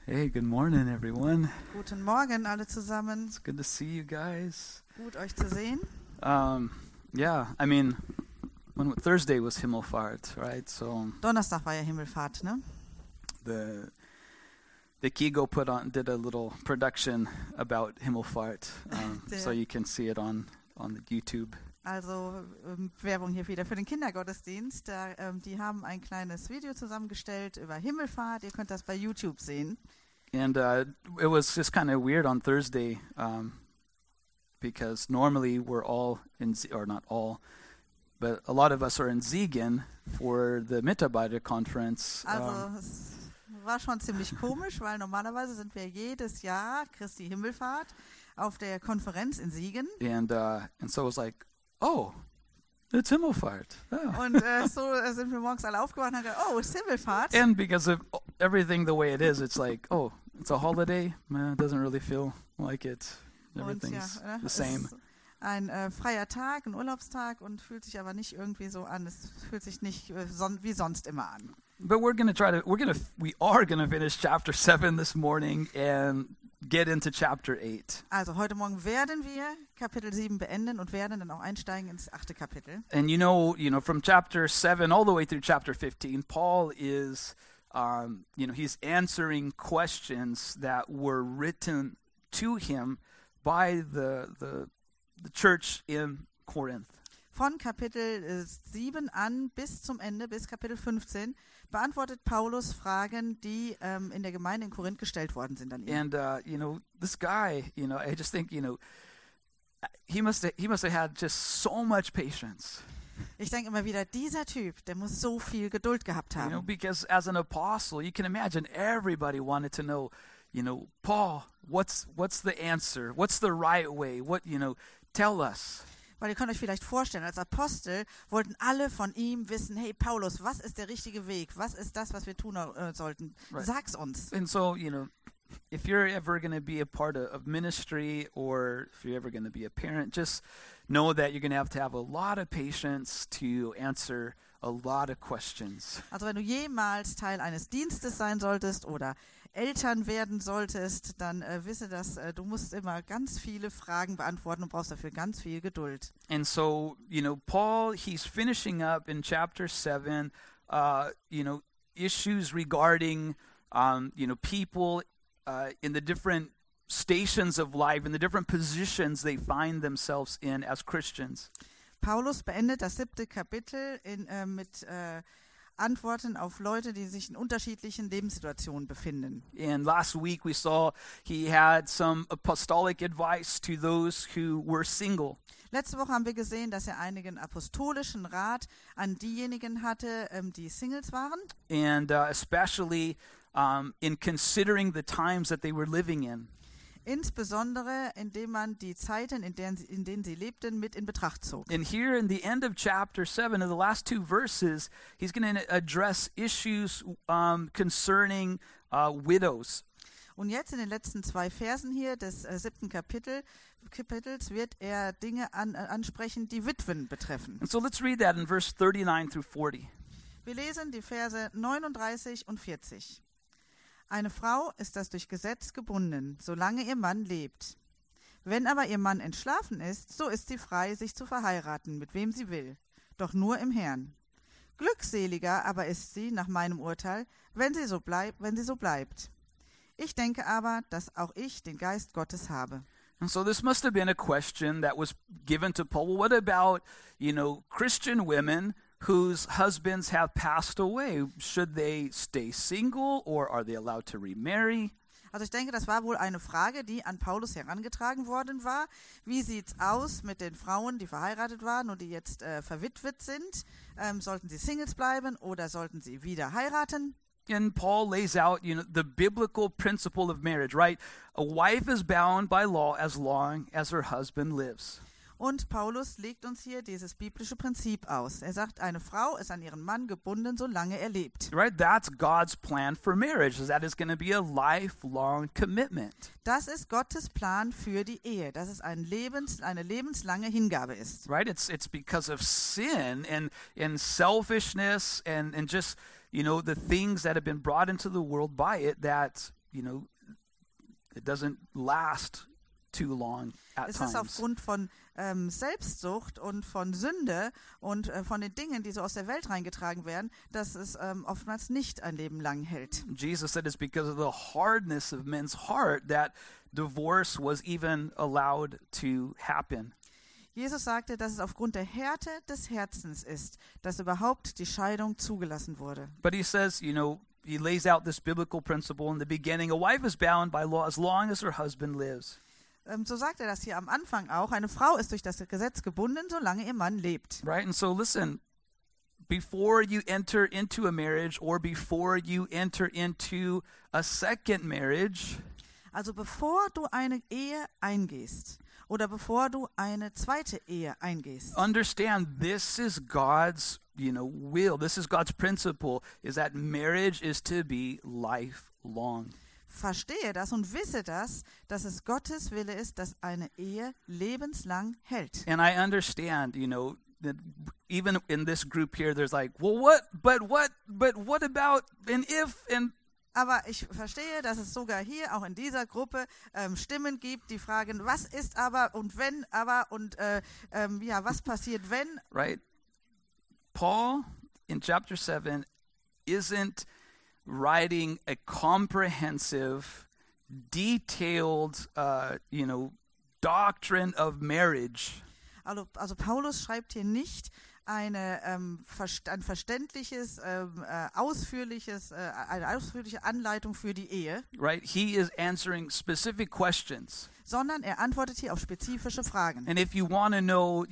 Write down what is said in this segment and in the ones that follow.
Hey, good morning, everyone. Guten Morgen alle zusammen. It's good to see you guys. Gut euch zu sehen. When Thursday was Himmelfahrt, right? So Donnerstag war ja Himmelfahrt, ne? the Kigo did a little production about Himmelfahrt, so you can see it on the YouTube. Also Werbung hier wieder für den Kindergottesdienst. Die haben ein kleines Video zusammengestellt über Himmelfahrt. Ihr könnt das bei YouTube sehen. And it was just kind of weird on Thursday because normally we're all or not all, but a lot of us are in Siegen for the Mitarbeiterkonferenz. Also es war schon ziemlich komisch, weil normalerweise sind wir jedes Jahr Christi Himmelfahrt auf der Konferenz in Siegen. And so it was like, oh, it's Himmelfahrt. Oh. Und so sind wir morgens alle aufgewacht und haben gesagt, oh, es ist Himmelfahrt. And because of everything the way it is, it's like, oh, it's a holiday. Man, it doesn't really feel like it. Everything's the same. Es ist ein freier Tag, ein Urlaubstag und fühlt sich aber nicht irgendwie so an. Es fühlt sich nicht wie sonst immer an. But we are gonna finish chapter 7 this morning and get into chapter 8. Also heute Morgen werden wir Kapitel 7 beenden und werden dann auch einsteigen ins 8. Kapitel. And you know, from chapter 7 all the way through chapter 15, Paul is, he's answering questions that were written to him by the church in Corinth. Von Kapitel 7 an bis zum Ende, bis Kapitel 15, beantwortet Paulus Fragen, die in der Gemeinde in Korinth gestellt worden sind an ihn. And this guy, I just think, he must have had just so much patience. Ich denke immer wieder, dieser Typ, der muss so viel Geduld gehabt haben. Because as an apostle, you can imagine everybody wanted to know, Paul, what's the answer? What's the right way? Tell us. Weil ihr könnt euch vielleicht vorstellen, als Apostel wollten alle von ihm wissen, hey Paulus, was ist der richtige Weg? Was ist das, was wir tun sollten? Right. Sag's uns. And so, if you're ever going to be a part of ministry or if you're ever going to be a parent, just know that you're going to have a lot of patience to answer a lot of questions. Also wenn du jemals Teil eines Dienstes sein solltest oder Eltern werden solltest, dann wisse, dass du musst immer ganz viele Fragen beantworten und brauchst dafür ganz viel Geduld. And so, Paul, he's finishing up in chapter 7, issues regarding, people in the different stations of life, in the different positions they find themselves in as Christians. Paulus beendet das 7. Kapitel mit Antworten auf Leute, die sich in unterschiedlichen Lebenssituationen befinden. And last week we saw he had some apostolic advice to those who were single. Letzte Woche haben wir gesehen, dass er einigen apostolischen Rat an diejenigen hatte, die Singles waren. And especially in considering the times that they were living in. Insbesondere, indem man die Zeiten, in denen sie lebten, mit in Betracht zog. And here in the end of chapter 7, in the last 2 verses, he's going to address issues concerning widows. Und jetzt in den letzten 2 Versen hier des 7. Kapitels wird er Dinge ansprechen, die Witwen betreffen. And so let's read that in verse 39 through 40. Wir lesen die Verse 39 und 40. Eine Frau ist das durch Gesetz gebunden, solange ihr Mann lebt. Wenn aber ihr Mann entschlafen ist, so ist sie frei, sich zu verheiraten, mit wem sie will, doch nur im Herrn. Glückseliger aber ist sie, nach meinem Urteil, wenn sie so bleibt. Ich denke aber, dass auch ich den Geist Gottes habe. And so this must have been a question that was given to Paul. What about, Christian women whose husbands have passed away? Should they stay single or are they allowed to remarry? Also ich denke, das war wohl eine Frage, die an Paulus herangetragen worden war. Wie sieht's aus mit den Frauen, die verheiratet waren und die jetzt verwitwet sind? Sollten sie Singles bleiben oder sollten sie wieder heiraten? And Paul lays out, the biblical principle of marriage, right? A wife is bound by law as long as her husband lives. Und Paulus legt uns hier dieses biblische Prinzip aus. Er sagt, eine Frau ist an ihren Mann gebunden, solange er lebt. Right? That's God's plan for marriage. That is going to be a lifelong commitment. Das ist Gottes Plan für die Ehe, dass es eine lebenslange Hingabe ist. Right? It's because of sin and selfishness and just, the things that have been brought into the world by it that it doesn't last too long at Es ist times. aufgrund von Selbstsucht und von Sünde und von den Dingen, die so aus der Welt reingetragen werden, dass es oftmals nicht ein Leben lang hält. Jesus said it's because of the hardness of men's heart that divorce was even allowed to happen. Jesus sagte, dass es aufgrund der Härte des Herzens ist, dass überhaupt die Scheidung zugelassen wurde. But he says, he lays out this biblical principle in the beginning. A wife is bound by law as long as her husband lives. So sagt er das hier am Anfang auch. Eine Frau ist durch das Gesetz gebunden, solange ihr Mann lebt. Right? And so listen, before you enter into a marriage or before you enter into a second marriage, Also bevor du eine Ehe eingehst oder bevor du eine zweite Ehe eingehst, understand this is God's, will. This is God's principle, is that marriage is to be lifelong. verstehe das und wisse das, dass es Gottes Wille ist, dass eine Ehe lebenslang hält. And I understand, that even in this group here, there's like, well, what about an if and Aber ich verstehe, dass es sogar hier, auch in dieser Gruppe, Stimmen gibt, die fragen, was ist aber und wenn aber und was passiert, wenn? right? Paul in chapter 7 isn't writing a comprehensive, detailed, doctrine of marriage. Also Paulus schreibt hier nicht eine verständliches, eine ausführliche Anleitung für die Ehe, Right? He is answering specific questions. sondern er antwortet hier auf spezifische Fragen. And if you want to know,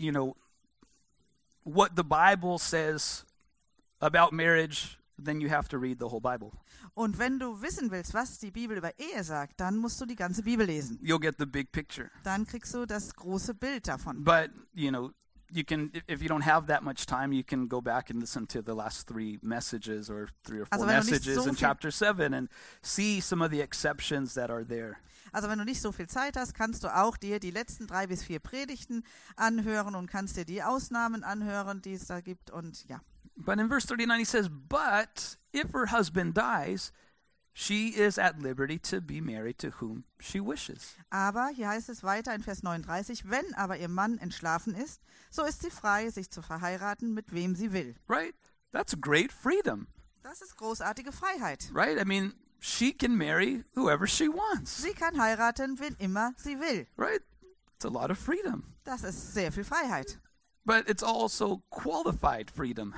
what the Bible says about marriage, then you have to read the whole Bible. Und wenn du wissen willst, was die Bibel über Ehe sagt, dann musst du die ganze Bibel lesen. You'll get the big picture. Dann kriegst du das große Bild davon. But, you can, if you don't have that much time, you can go back and listen to the last 3 messages or 3 or 4 Also wenn du nicht messages so in viel- chapter 7 and see some of the exceptions that are there. Also wenn du nicht so viel Zeit hast, kannst du auch dir die letzten 3 bis 4 Predigten anhören und kannst dir die Ausnahmen anhören, die es da gibt. Und ja. But in verse 39 he says, but if her husband dies, she is at liberty to be married to whom she wishes. Aber hier heißt es weiter in Vers 39, wenn aber ihr Mann entschlafen ist, so ist sie frei, sich zu verheiraten, mit wem sie will. Right? That's great freedom. Das ist großartige Freiheit. Right? I mean, she can marry whoever she wants. Sie kann heiraten, wen immer sie will. Right? It's a lot of freedom. Das ist sehr viel Freiheit. But it's also qualified freedom.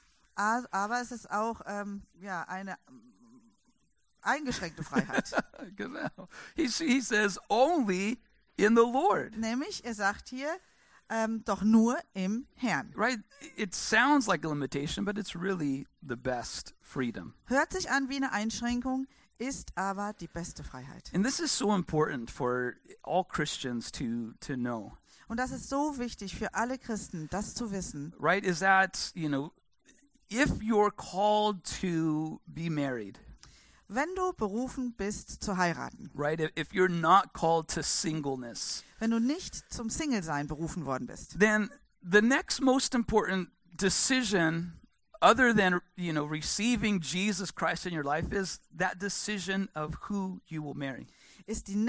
Aber es ist auch eine eingeschränkte Freiheit. Genau. He says only in the Lord. Nämlich, er sagt hier, doch nur im Herrn. Right? It sounds like a limitation, but it's really the best freedom. Hört sich an wie eine Einschränkung, ist aber die beste Freiheit. And this is so important for all Christians to know. Und das ist so wichtig für alle Christen, das zu wissen. Right? Is that, if you're called to be married, Wenn du berufen bist zu heiraten, right? If you're not called to singleness, wenn du nicht zum Single-Sein berufen worden bist, then the next most important decision other than, receiving Jesus Christ in your life is that decision of who you will marry. ist die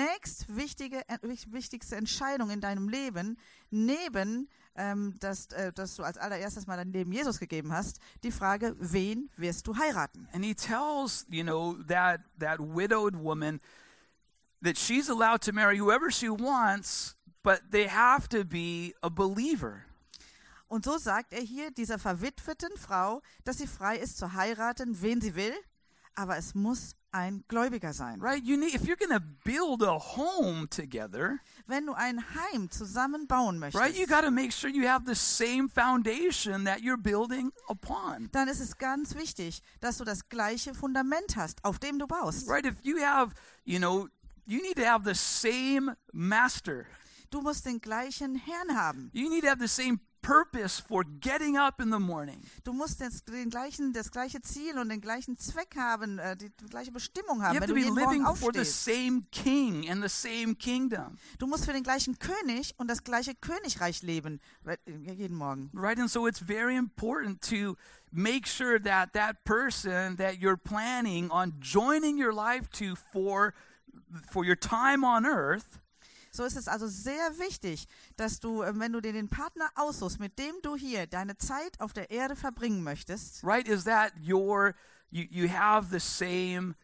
wichtigste Entscheidung in deinem Leben, neben dass du als allererstes mal dein Leben Jesus gegeben hast, die Frage, wen wirst du heiraten? And he tells, that widowed woman that she's allowed to marry whoever she wants, but they have to be a believer. Und so sagt er hier dieser verwitweten Frau, dass sie frei ist zu heiraten, wen sie will, aber es muss ein Gläubiger sein. Right? If you're going to build a home together, Wenn du ein Heim zusammen bauen möchtest, right, you got to make sure you have the same foundation that you're building upon. dann ist es ganz wichtig, dass du das gleiche Fundament hast, auf dem du baust. Right? If you have, you need to have the same master. Du musst den gleichen Herrn haben. You need to have the same purpose for getting up in the morning. Du musst das gleiche Ziel und den gleichen Zweck haben, die gleiche Bestimmung haben, You have wenn to du be jeden Morgen living for the aufstehst. same king and the same kingdom. Du musst für den gleichen König und das gleiche Königreich leben, jeden Morgen. Right? And so it's very important to make sure that that person that you're planning on joining your life to for your time on earth, So ist es also sehr wichtig, dass du, wenn du dir den Partner aussuchst, mit dem du hier deine Zeit auf der Erde verbringen möchtest, right, is that you have the same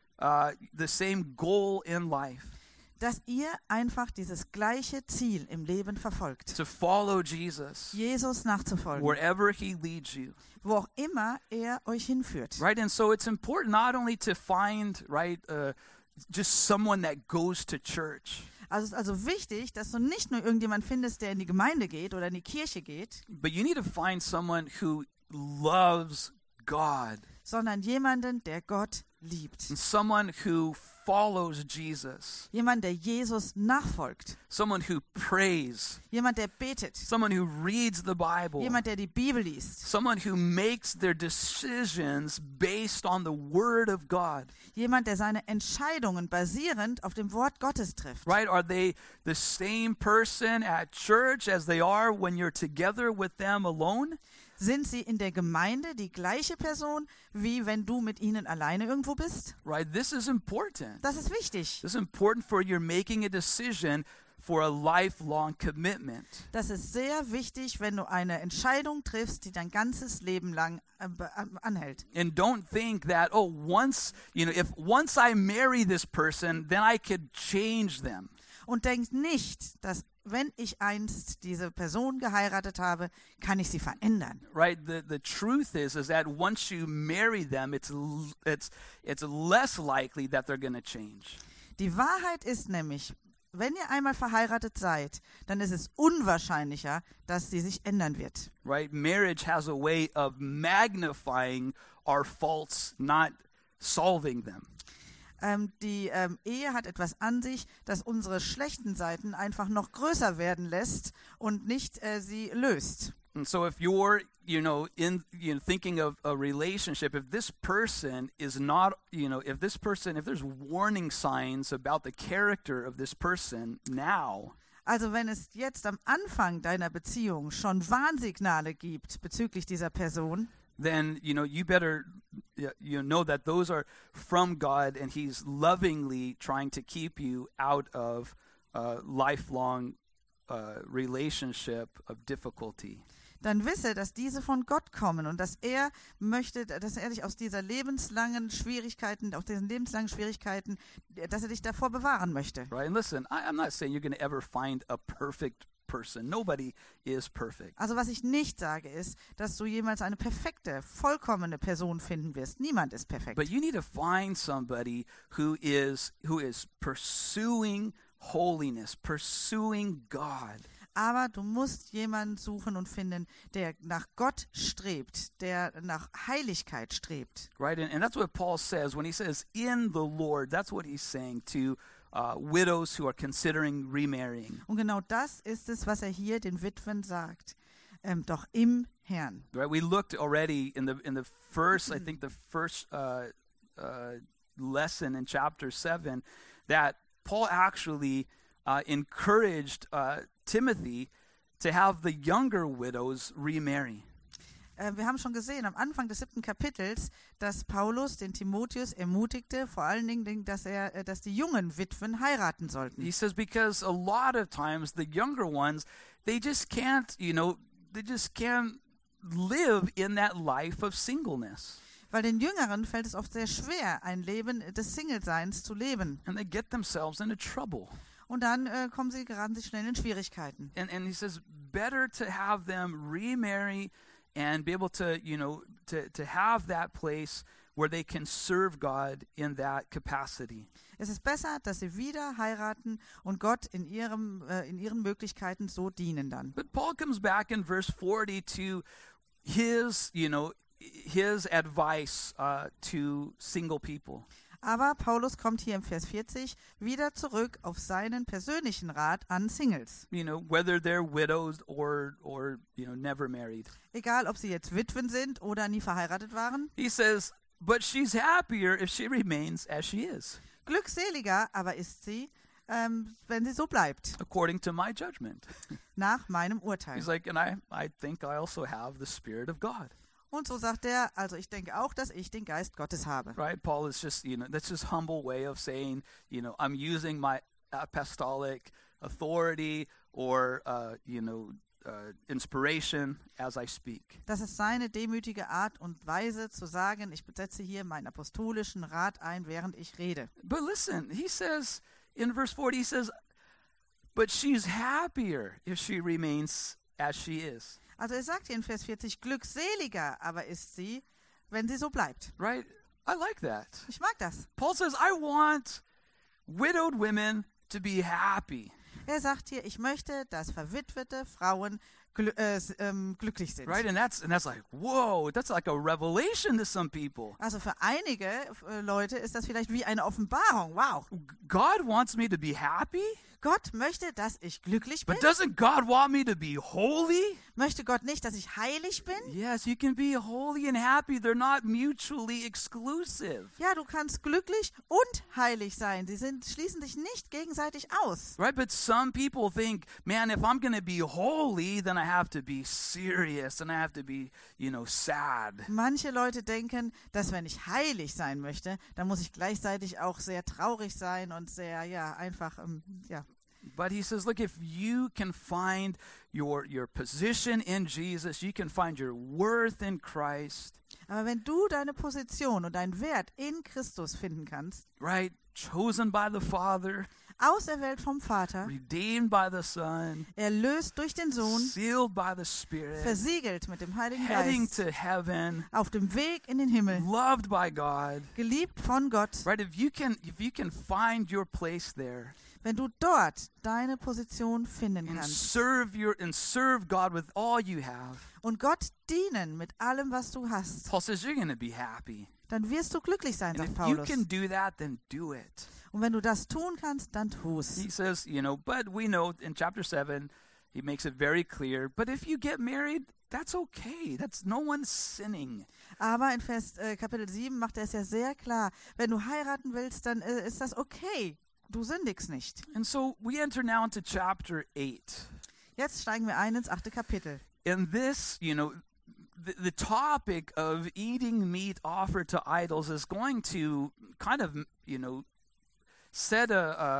goal in life, dass ihr einfach dieses gleiche Ziel im Leben verfolgt. to follow Jesus Jesus nachzufolgen, wherever he leads you. wo auch immer er euch hinführt. Right? And so it's important not only to find, just someone that goes to church, Also es ist also wichtig, dass du nicht nur irgendjemand findest, der in die Gemeinde geht oder in die Kirche geht, but you need to find someone who loves God sondern jemanden, der Gott liebt. and someone who follows Jesus, Jemand, der Jesus nachfolgt. someone who prays, Jemand, der betet. someone who reads the Bible, Jemand, der die Bibel liest. someone who makes their decisions based on the Word of God. Jemand, der seine Entscheidungen basierend auf dem Wort Gottes trifft. Right? Are they the same person at church as they are when you're together with them alone? Sind sie in der Gemeinde die gleiche Person, wie wenn du mit ihnen alleine irgendwo bist? Right? This is important. Das ist wichtig. This is important for you're making a decision for a lifelong commitment. Das ist sehr wichtig, wenn du eine Entscheidung triffst, die dein ganzes Leben lang anhält. And don't think that, once I marry this person, then I could change them. Und denk nicht, dass wenn ich einst diese Person geheiratet habe, kann ich sie verändern. Right? The truth is that once you marry them, it's less likely that they're going to change. Die Wahrheit ist nämlich, wenn ihr einmal verheiratet seid, dann ist es unwahrscheinlicher, dass sie sich ändern wird. Right? Marriage has a way of magnifying our faults, not solving them. Die Ehe hat etwas an sich, das unsere schlechten Seiten einfach noch größer werden lässt und nicht sie löst. And so if you're, thinking of a relationship, if this person is not, if there's warning signs about the character of this person now, Also wenn es jetzt am Anfang deiner Beziehung schon Warnsignale gibt bezüglich dieser Person, then, you better, know that those are from God and he's lovingly trying to keep you out of a lifelong relationship of difficulty. dann wisse, dass diese von Gott kommen und dass er möchte, dass er dich aus diesen lebenslangen Schwierigkeiten, dass er dich davor bewahren möchte. Right? And listen, I'm not saying you're going to ever find a perfect person. Nobody is perfect. Also was ich nicht sage, ist, dass du jemals eine perfekte, vollkommene Person finden wirst. Niemand ist perfekt. But you need to find somebody who is pursuing holiness, pursuing God. Aber du musst jemanden suchen und finden, der nach Gott strebt, der nach Heiligkeit strebt. Right? And that's what Paul says when he says in the Lord. That's what he's saying to widows who are considering remarrying. Und genau das ist es, was er hier den Witwen sagt. Doch im Herrn. Right? We looked already in the first, I think the first lesson in chapter 7, that Paul actually encouraged Timothy to have the younger widows remarry. Wir haben schon gesehen am Anfang des 7. Kapitels, dass Paulus den Timotheus ermutigte, vor allen Dingen, dass die jungen Witwen heiraten sollten. He says because a lot of times the younger ones, they just can't live in that life of singleness. Weil den Jüngeren fällt es oft sehr schwer, ein Leben des Single-Seins zu leben. And they get themselves into trouble. Und dann geraten sie schnell in Schwierigkeiten. And he says better to have them remarry and be able to, to have that place where they can serve God in that capacity. Es ist besser, dass sie wieder heiraten und Gott in ihren Möglichkeiten so dienen dann. But Paul comes back in verse 40 to his advice to single people. Aber Paulus kommt hier im Vers 40 wieder zurück auf seinen persönlichen Rat an Singles. You know, whether they're widows or never married. Egal, ob sie jetzt Witwen sind oder nie verheiratet waren. He says, but she's happier if she remains as she is, Glückseliger aber ist sie, wenn sie so bleibt, according to my judgment. nach meinem Urteil. He's like, and I think I also have the Spirit of God. Und so sagt er, also ich denke auch, dass ich den Geist Gottes habe. Right? Paul is just, that's his humble way of saying, I'm using my apostolic authority or, inspiration as I speak. Das ist seine demütige Art und Weise zu sagen, ich setze hier meinen apostolischen Rat ein, während ich rede. But listen, he says, in verse 40, he says, but she's happier if she remains as she is. Also er sagt hier in Vers 40, glückseliger aber ist sie, wenn sie so bleibt. Right? I like that. Ich mag das. Paul says, I want widowed women to be happy. Er sagt hier, ich möchte, dass verwitwete Frauen glücklich sind. Right? And that's like, whoa, that's like a revelation to some people. Also für einige Leute ist das vielleicht wie eine Offenbarung. Wow. God wants me to be happy? Gott möchte, dass ich glücklich bin. But doesn't God want me to be holy? Möchte Gott nicht, dass ich heilig bin? Yes, you can be holy and happy. They're not mutually exclusive. Ja, du kannst glücklich und heilig sein. Sie schließen sich nicht gegenseitig aus. Right, but some people think, man, if I'm going to be holy, then I have to be serious and I have to be, sad. Manche Leute denken, dass wenn ich heilig sein möchte, dann muss ich gleichzeitig auch sehr traurig sein und sehr, einfach, But he says, look, if you can find your position in Jesus, you can find your worth in Christ. Aber wenn du deine Position und deinen Wert in Christus finden kannst, right, chosen by the Father, auserwählt vom Vater, redeemed by the Son, erlöst durch den Sohn, sealed by the Spirit, versiegelt mit dem Heiligen heading Geist, to heaven, auf dem Weg in den Himmel, loved by God. geliebt von Gott. Right, if you can find your place there Wenn du dort deine Position finden and kannst serve God with all you have, und Gott dienen mit allem, was du hast, Paul says you're going to be happy. dann wirst du glücklich sein, And sagt if you Paulus. can do that, then do it. Und wenn du das tun kannst, dann tu's. He says, but we know in chapter 7, he makes it very clear, but if you get married, that's okay. That's no one's sinning. Aber in Kapitel 7 macht er es ja sehr klar. Wenn du heiraten willst, dann ist das okay. Du sündigst nicht. And so we enter now into chapter 8. Jetzt steigen wir ein ins 8. Kapitel. In this, the topic of eating meat offered to idols is going to kind of, set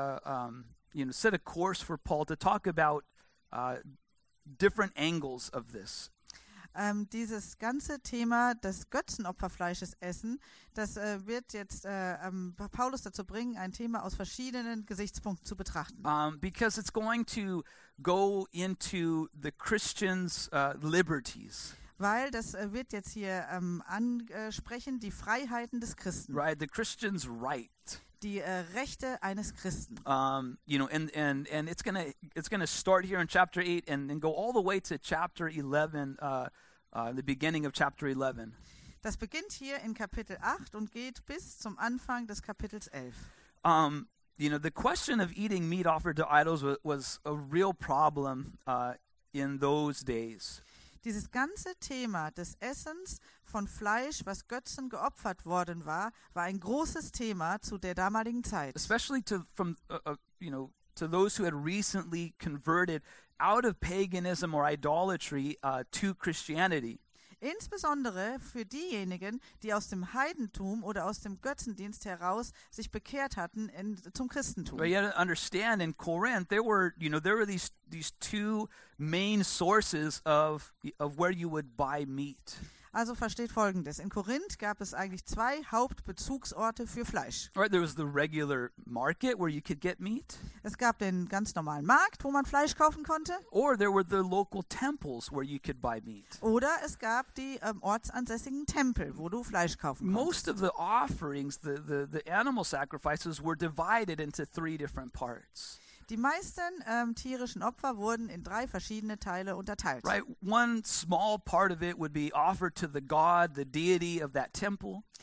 a course for Paul to talk about different angles of this. Dieses ganze Thema des Götzenopferfleisches essen, das wird jetzt Paulus dazu bringen, ein Thema aus verschiedenen Gesichtspunkten zu betrachten. Because it's going to go into the Christians' liberties. Weil das wird jetzt hier ansprechen, die Freiheiten des Christen. Right, the Christian's right. Die Rechte eines Christen. And it's gonna start here in chapter 8 and go all the way to chapter 11, the beginning of chapter 11. Das beginnt hier in Kapitel 8 und geht bis zum Anfang des Kapitels 11. The question of eating meat offered to idols was a real problem in those days. Dieses ganze Thema des Essens von Fleisch, was Götzen geopfert worden war ein großes Thema zu der damaligen Zeit. Especially to those who had recently converted out of paganism or idolatry to Christianity. Insbesondere für diejenigen, die aus dem Heidentum oder aus dem Götzendienst heraus sich bekehrt hatten zum Christentum. But you have to understand, in Corinth, there were these two main sources of where you would buy meat. Also versteht Folgendes. In Korinth gab es eigentlich 2 Hauptbezugsorte für Fleisch. Right, there was the regular market where you could get meat. Es gab den ganz normalen Markt, wo man Fleisch kaufen konnte. Or there were the local temples where you could buy meat. Oder es gab die ortsansässigen Tempel, wo du Fleisch kaufen konntest. Most of the offerings, the animal sacrifices, were divided into 3 different parts. Die meisten tierischen Opfer wurden in 3 verschiedene Teile unterteilt. Right, one small part of it would be offered to the god, the deity of that temple.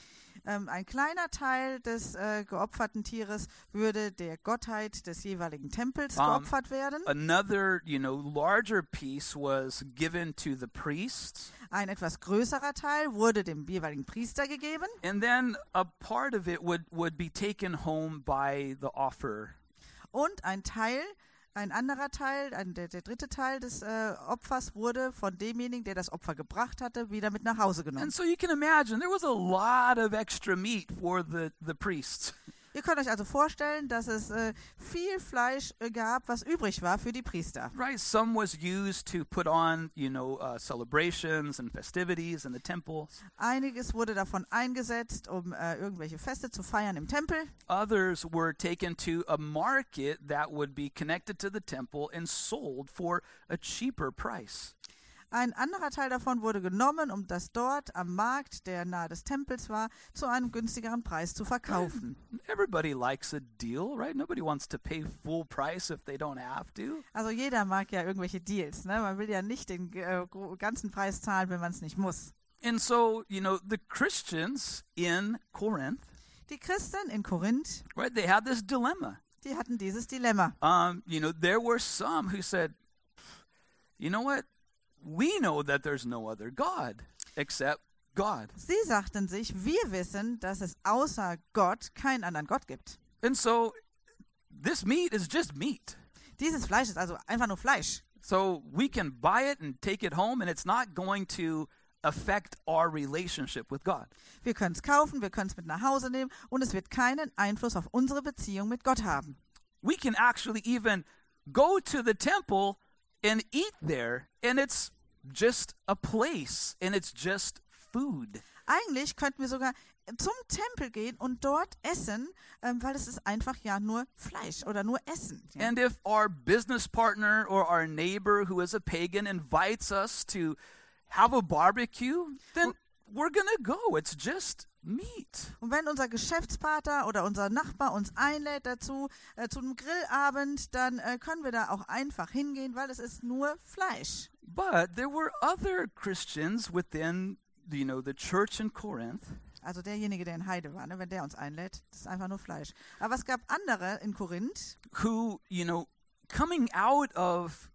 Ein kleiner Teil des geopferten Tieres würde der Gottheit des jeweiligen Tempels geopfert werden. Another, larger piece was given to the priests. Ein etwas größerer Teil wurde dem jeweiligen Priester gegeben. And then a part of it would be taken home by the offerer. Und ein anderer Teil, der dritte Teil des Opfers wurde von demjenigen, der das Opfer gebracht hatte, wieder mit nach Hause genommen. And so you can imagine there was a lot of extra meat for the priests. Ihr könnt euch also vorstellen, dass es viel Fleisch gab, was übrig war für die Priester. Right, some was used to put on, celebrations and festivities in the temples. Einiges wurde davon eingesetzt, um irgendwelche Feste zu feiern im Tempel. Others were taken to a market that would be connected to the temple and sold for a cheaper price. Ein anderer Teil davon wurde genommen, um das dort am Markt, der nahe des Tempels war, zu einem günstigeren Preis zu verkaufen. Everybody likes a deal, right? Nobody wants to pay full price if they don't have to. Also jeder mag ja irgendwelche Deals, ne? Man will ja nicht den ganzen Preis zahlen, wenn man es nicht muss. And so, the Christians in Corinth, die Christen in Korinth, right, they had this dilemma. Die hatten dieses Dilemma. There were some who said, you know what? We know that there's no other God except God. Sie sagten sich, wir wissen, dass es außer Gott keinen anderen Gott gibt. And so this meat is just meat. Dieses Fleisch ist also einfach nur Fleisch. So we can buy it and take it home and it's not going to affect our relationship with God. Wir können es kaufen, wir können es mit nach Hause nehmen und es wird keinen Einfluss auf unsere Beziehung mit Gott haben. We can actually even go to the temple and eat there, and it's just a place, and it's just food. Eigentlich könnten wir sogar zum Tempel gehen und dort essen, weil es ist einfach ja nur Fleisch oder nur Essen. Ja. And if our business partner or our neighbor who is a pagan invites us to have a barbecue, then we're gonna go. It's just meat. Und wenn unser Geschäftspartner oder unser Nachbar uns einlädt dazu, zu einem Grillabend, dann können wir da auch einfach hingehen, weil es ist nur Fleisch. But there were other Christians within, the church in Corinth. Also derjenige, der in Heide war, ne, wenn der uns einlädt, das ist einfach nur Fleisch. Aber es gab andere in Korinth, who, coming out of,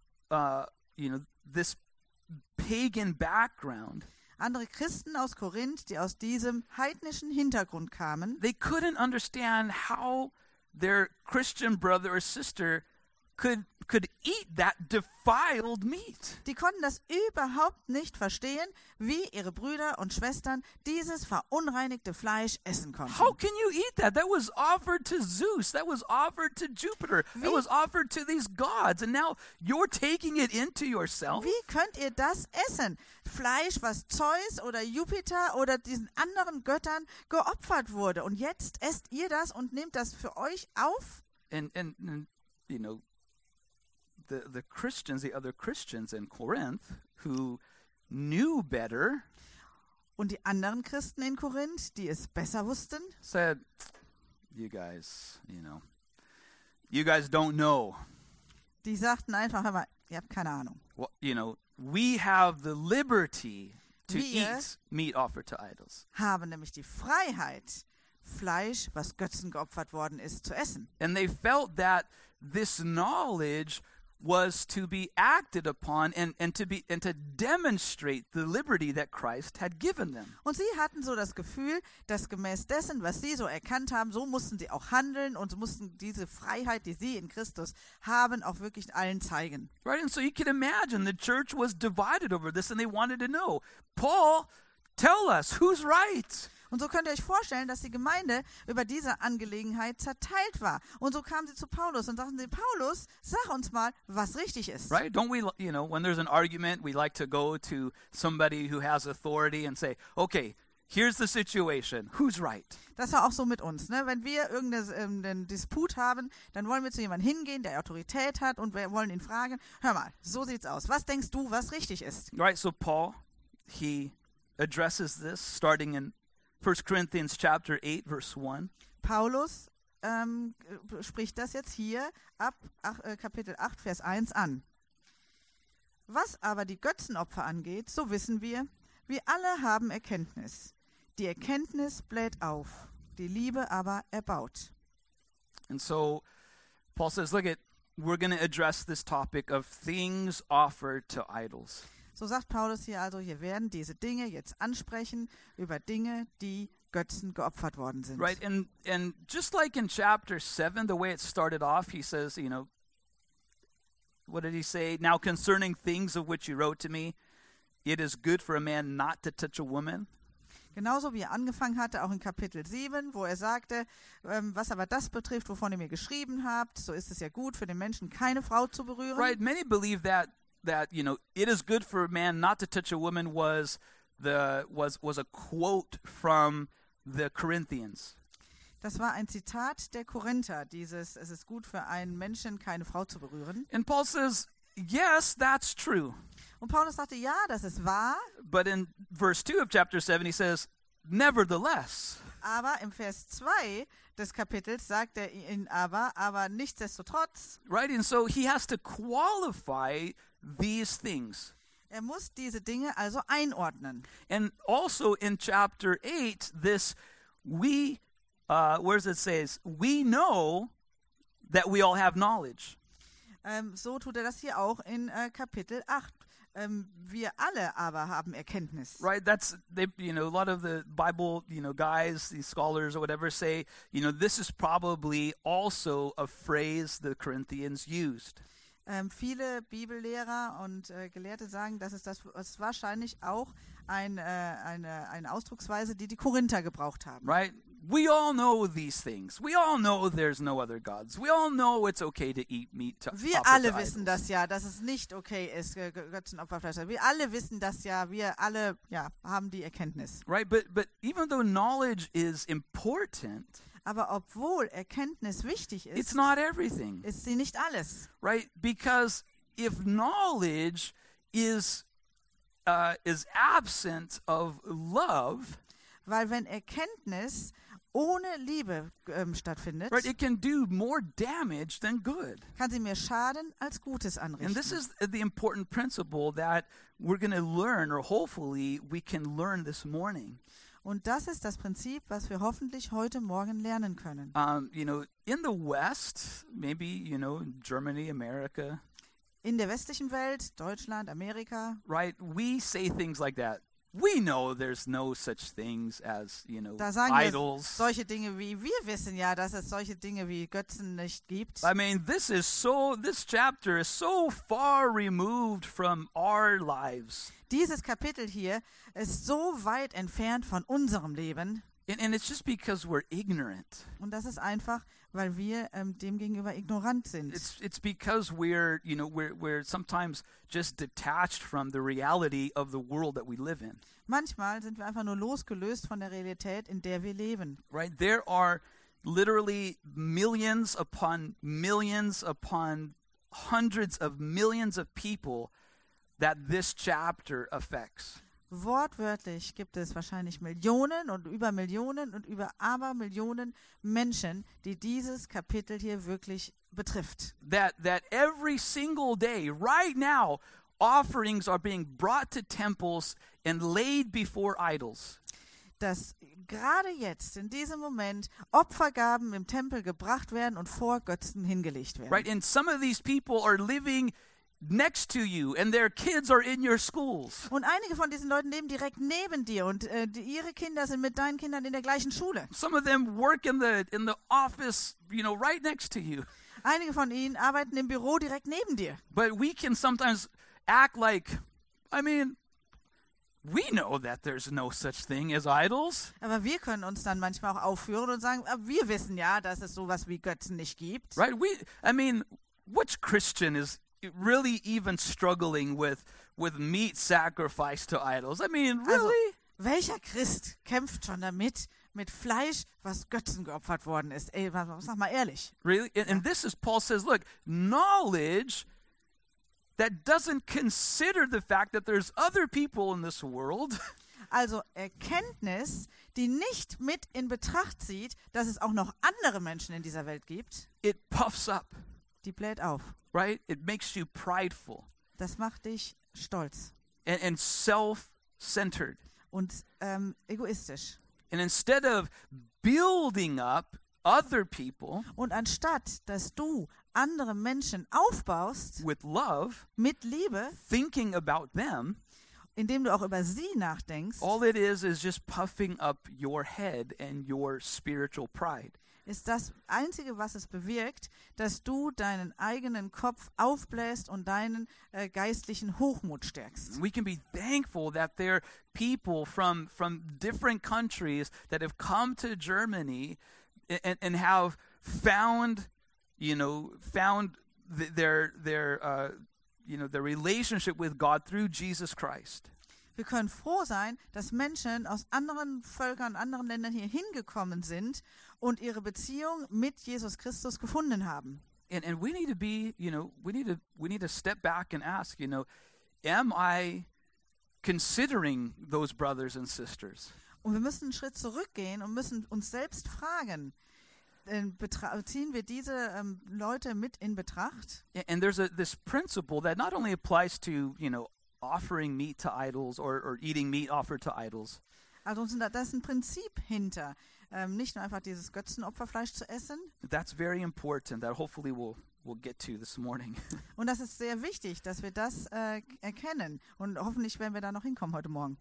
this pagan background, andere Christen aus Korinth, die aus diesem heidnischen Hintergrund kamen, they couldn't understand how their Christian brother or sister could eat that defiled meat. Die konnten das überhaupt nicht verstehen, wie ihre Brüder und Schwestern dieses verunreinigte Fleisch essen konnten. How can you eat that? That was offered to Zeus. That was offered to Jupiter. That was offered to these gods. And now you're taking it into yourself? Wie könnt ihr das essen? Fleisch, was Zeus oder Jupiter oder diesen anderen Göttern geopfert wurde. Und jetzt esst ihr das und nehmt das für euch auf? And the Christians, the other Christians in Corinth who knew better, und die anderen Christen in Korinth, die es besser wussten, said, you guys don't know. Die sagten einfach, hör mal, ihr habt keine Ahnung. Well, we have the liberty to eat meat offered to idols. Haben nämlich die Freiheit, Fleisch, was Götzen geopfert worden ist, zu essen. And they felt that this knowledge was to be acted upon and to demonstrate the liberty that Christ had given them. Und sie hatten so das Gefühl, dass gemäß dessen, was sie so erkannt haben, so mussten sie auch handeln und mussten diese Freiheit, die sie in Christus haben, auch wirklich allen zeigen. Right, and so you can imagine the church was divided over this and they wanted to know, Paul, tell us, who's right? Und so könnt ihr euch vorstellen, dass die Gemeinde über diese Angelegenheit zerteilt war. Und so kamen sie zu Paulus und sagten sie, Paulus, sag uns mal, was richtig ist. Right? Don't we, when there's an argument, we like to go to somebody who has authority and say, okay, here's the situation. Who's right? Das war auch so mit uns. Ne? Wenn wir irgendeinen Disput haben, dann wollen wir zu jemandem hingehen, der Autorität hat und wir wollen ihn fragen, hör mal, so sieht's aus. Was denkst du, was richtig ist? Right, so Paul, he addresses this starting in 1 Corinthians chapter 8, verse 1. Paulus spricht das jetzt hier ab Kapitel 8, Vers 1 an. Was aber die Götzenopfer angeht, so wissen wir alle haben Erkenntnis. Die Erkenntnis bläht auf, die Liebe aber erbaut. And so Paul says, look at, we're going to address this topic of things offered to idols. So sagt Paulus hier also, hier werden diese Dinge jetzt ansprechen über Dinge, die Götzen geopfert worden sind. Right, and just like in chapter 7, the way it started off, he says, what did he say? Now concerning things of which you wrote to me, it is good for a man not to touch a woman. Genauso wie er angefangen hatte, auch in Kapitel 7, wo er sagte, was aber das betrifft, wovon ihr mir geschrieben habt, so ist es ja gut für den Menschen, keine Frau zu berühren. Right, many believe that it is good for a man not to touch a woman was a quote from the Corinthians. Das war ein Zitat der Korinther, es ist gut für einen Menschen, keine Frau zu berühren. And Paul says, yes, that's true. Und Paulus sagte, ja, das ist wahr, But in verse 2 of chapter 7, he says, nevertheless. aber im Vers 2 des Kapitels sagt er ihn aber nichtsdestotrotz. Right, and so he has to qualify these things. Er muss diese Dinge also einordnen. And also in chapter 8, where does it says, we know that we all have knowledge. So tut er das hier auch in Kapitel 8. Wir alle aber haben Erkenntnis. Right, a lot of the Bible, guys, these scholars or whatever say, this is probably also a phrase the Corinthians used. Viele Bibellehrer und Gelehrte sagen, dass das ist wahrscheinlich auch eine Ausdrucksweise, die Korinther gebraucht haben. Right? We all know these things. We all know there's no other gods. We all know it's okay to eat meat. Wir alle wissen das ja, dass es nicht okay ist, Götzenopferfleisch. Wir alle wissen das ja. Wir alle haben die Erkenntnis. Right? But even though knowledge is important, aber obwohl Erkenntnis wichtig ist, it's not everything. Ist sie nicht alles. Right? Because if knowledge is absent of love, weil wenn Erkenntnis ohne Liebe stattfindet, right, it can do more damage than good. Kann sie mehr Schaden als Gutes anrichten. And this is the important principle that we're going to learn, or hopefully we can learn this morning. Und das ist das Prinzip, was wir hoffentlich heute Morgen lernen können. In the West, maybe, Germany, America. In der westlichen Welt, Deutschland, Amerika. Right, we say things like that. We know there's no such things as, da sagen idols. Solche Dinge wie, wir wissen ja, dass es solche Dinge wie Götzen nicht gibt. I mean, this chapter is so far removed from our lives. Dieses Kapitel hier ist so weit entfernt von unserem Leben. And it's just because we're ignorant. Und das ist einfach, weil wir dem gegenüber ignorant sind. It's because we're sometimes just detached from the reality of the world that we live in. Manchmal sind wir einfach nur losgelöst von der Realität, in der wir leben. Right? There are literally millions upon hundreds of millions of people that this chapter affects. Wortwörtlich gibt es wahrscheinlich Millionen und über Abermillionen Menschen, die dieses Kapitel hier wirklich betrifft. That every single day, right now, offerings are being brought to temples and laid before idols. Dass gerade jetzt, in diesem Moment, Opfergaben im Tempel gebracht werden und vor Götzen hingelegt werden. Right, and some of these people are living next to you and their kids are in your schools. Und einige von diesen Leuten leben direkt neben dir und ihre Kinder sind mit deinen Kindern in der gleichen Schule. Some of them work in the office, right next to you. Einige von ihnen arbeiten im Büro direkt neben dir. But we can sometimes act like, we know that there's no such thing as idols. Aber wir können uns dann manchmal auch aufführen und sagen, wir wissen ja, dass es sowas wie Götzen nicht gibt. Right? Which Christian is really even struggling with meat sacrificed to idols? Really? Also, welcher Christ kämpft schon damit, mit Fleisch, was Götzen geopfert worden ist? Ey, sag mal ehrlich. Really? And this is, Paul says, look, knowledge that doesn't consider the fact that there's other people in this world. Also Erkenntnis, die nicht mit in Betracht zieht, dass es auch noch andere Menschen in dieser Welt gibt. It puffs up. Die bläht auf. Right? It makes you prideful. Das macht dich stolz. And self-centered. Und egoistisch. And instead of building up other people Und anstatt, dass du andere Menschen aufbaust with love, mit Liebe, thinking about them, indem du auch über sie nachdenkst, all it is just puffing up your head and your spiritual pride. ist das Einzige, was es bewirkt, dass du deinen eigenen Kopf aufbläst und deinen geistlichen Hochmut stärkst. We can be thankful that there are people from different countries that have come to Germany and have found their relationship with God through Jesus Christ. Wir können froh sein, dass Menschen aus anderen Völkern, anderen Ländern hier hingekommen sind und ihre Beziehung mit Jesus Christus gefunden haben. And we need to be, we need to step back and ask, am I considering those brothers and sisters? Und wir müssen einen Schritt zurückgehen und müssen uns selbst fragen, ziehen wir diese Leute mit in Betracht? And there's this principle that not only applies to, offering meat to idols or eating meat offered to idols. Also da ist ein Prinzip hinter, nicht nur einfach dieses Götzenopferfleisch zu essen. That's very important that hopefully we'll get to this morning. Und das ist sehr wichtig, dass wir das erkennen. Und hoffentlich werden wir da noch hinkommen heute Morgen.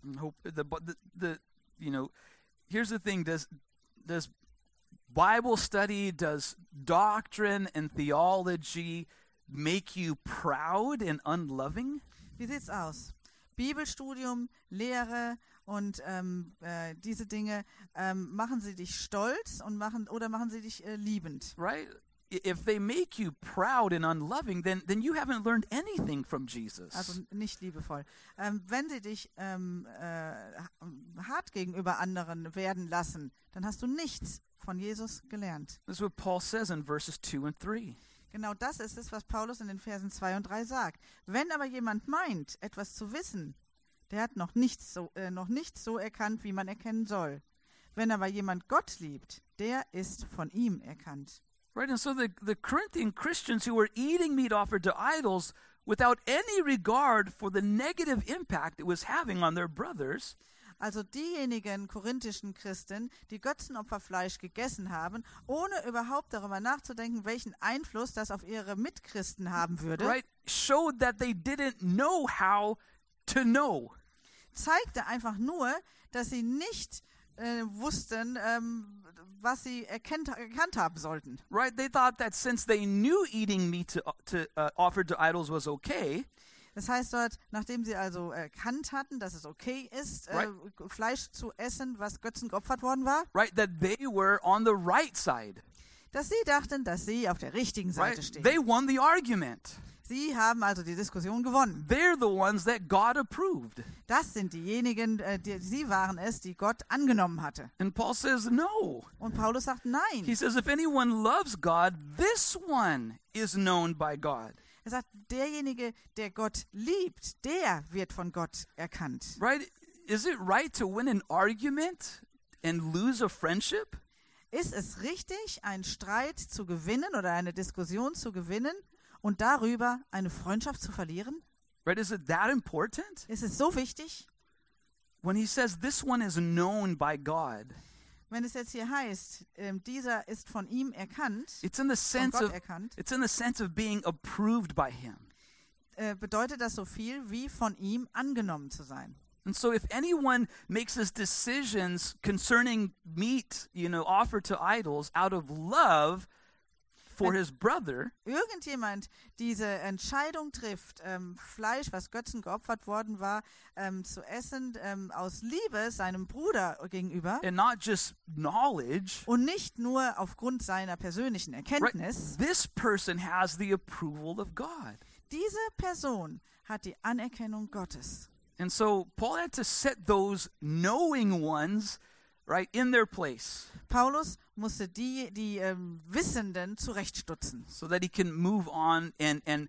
Here's the thing, does Bible study, does doctrine and theology make you proud and unloving? Wie sieht's aus? Bibelstudium, Lehre und diese Dinge, machen sie dich stolz und machen sie dich liebend? Right? If they make you proud and unloving, then you haven't learned anything from Jesus. Also nicht liebevoll. Wenn sie dich hart gegenüber anderen werden lassen, dann hast du nichts von Jesus gelernt. This is what Paul says in verses 2 and 3. Genau das ist es, was Paulus in den Versen 2 und 3 sagt. Wenn aber jemand meint, etwas zu wissen, der hat noch nichts so erkannt, wie man erkennen soll. Wenn aber jemand Gott liebt, der ist von ihm erkannt. Right, and so the Corinthian Christians who were eating meat offered to idols without any regard for the negative impact it was having on their brothers, Also diejenigen korinthischen Christen, die Götzenopferfleisch gegessen haben, ohne überhaupt darüber nachzudenken, welchen Einfluss das auf ihre Mitchristen haben würde, right, showed that they didn't know how to know. zeigte einfach nur, dass sie nicht wussten, was sie erkannt haben sollten. Right, they thought that since they knew eating meat offered to idols was okay, Das heißt dort, nachdem sie also erkannt hatten, dass es okay ist, Right. Fleisch zu essen, was Götzen geopfert worden war, right, that they were on the right side. dass sie dachten, dass sie auf der richtigen Seite Right, stehen. they won the argument. Sie haben also die Diskussion gewonnen. They're the ones that God approved. Das sind diejenigen, sie waren es, die Gott angenommen hatte. And Paul says no. Und Paulus sagt nein. He says if anyone loves God, this one is known by God. Er sagt, derjenige, der Gott liebt, der wird von Gott erkannt. Right? Is it right to win an argument and lose a friendship? Ist es richtig, einen Streit zu gewinnen oder eine Diskussion zu gewinnen und darüber eine Freundschaft zu verlieren? Right? Is it that important? Ist es so wichtig? When he says this one is known by God, Wenn es jetzt hier heißt, dieser ist von ihm erkannt, it's in the von sense Gott of erkannt, being approved by him. bedeutet das so viel wie von ihm angenommen zu sein. And so if anyone makes his decisions concerning meat, offered to idols out of love for his brother, Irgendjemand diese Entscheidung trifft, Fleisch, was Götzen geopfert worden war, zu essen, aus Liebe seinem Bruder gegenüber and not just knowledge, und nicht nur aufgrund seiner persönlichen right? Erkenntnis, This person has the approval of God. diese Person hat die Anerkennung Gottes. And so Paul had to set those knowing ones, right, in their place Paulus musste die Wissenden zurechtstutzen, so that he can move on and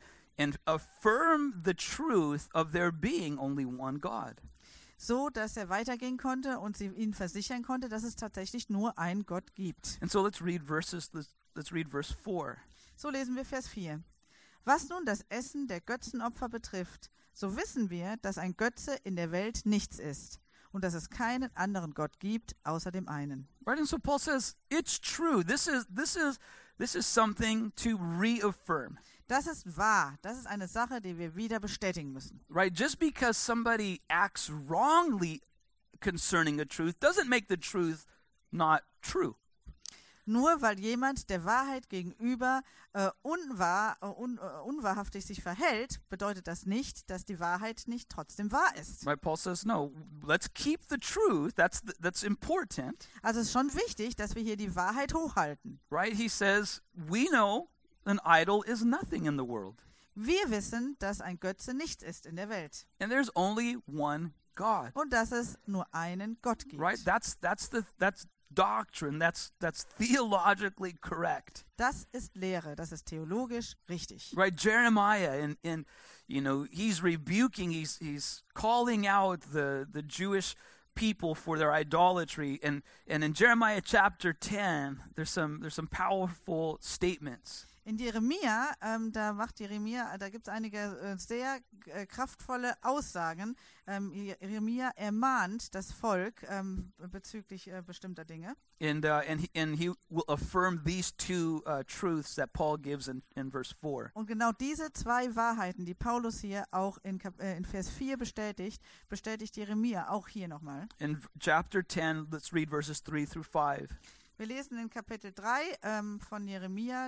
affirm the truth of there being only one God. so dass er weitergehen konnte und sie ihnen versichern konnte, dass es tatsächlich nur einen Gott gibt. And so let's read verse 4. So lesen wir Vers 4. Was nun das Essen der Götzenopfer betrifft, so wissen wir, dass ein Götze in der Welt nichts ist und dass es keinen anderen Gott gibt, außer dem einen. Right? And so Paul says, it's true. This is something to reaffirm. Das ist wahr. Das ist eine Sache, die wir wieder bestätigen müssen. Right? Just because somebody acts wrongly concerning a truth doesn't make the truth not true. Nur weil jemand der Wahrheit gegenüber unwahrhaftig sich verhält, bedeutet das nicht, dass die Wahrheit nicht trotzdem wahr ist. Right? Paul says, no, let's keep the truth. That's important. Also es ist schon wichtig, dass wir hier die Wahrheit hochhalten. Right? He says, we know an idol is nothing in the world. Wir wissen, dass ein Götze nichts ist in der Welt And there's only one God. und dass es nur einen Gott gibt. Right? That's doctrine. That's theologically correct. Das ist Lehre, das ist theologisch richtig. Right? Jeremiah in he's rebuking, he's calling out the Jewish people for their idolatry, and in Jeremiah chapter 10 there's some powerful statements. In Jeremia, da gibt es einige sehr kraftvolle Aussagen. Jeremia ermahnt das Volk bezüglich bestimmter Dinge. And he will affirm these two truths that Paul gives in verse 4. Und genau diese zwei Wahrheiten, die Paulus hier auch in Vers 4 bestätigt Jeremia auch hier nochmal. In chapter 10, let's read verses 3 through 5. Wir lesen in Kapitel 3 von Jeremia,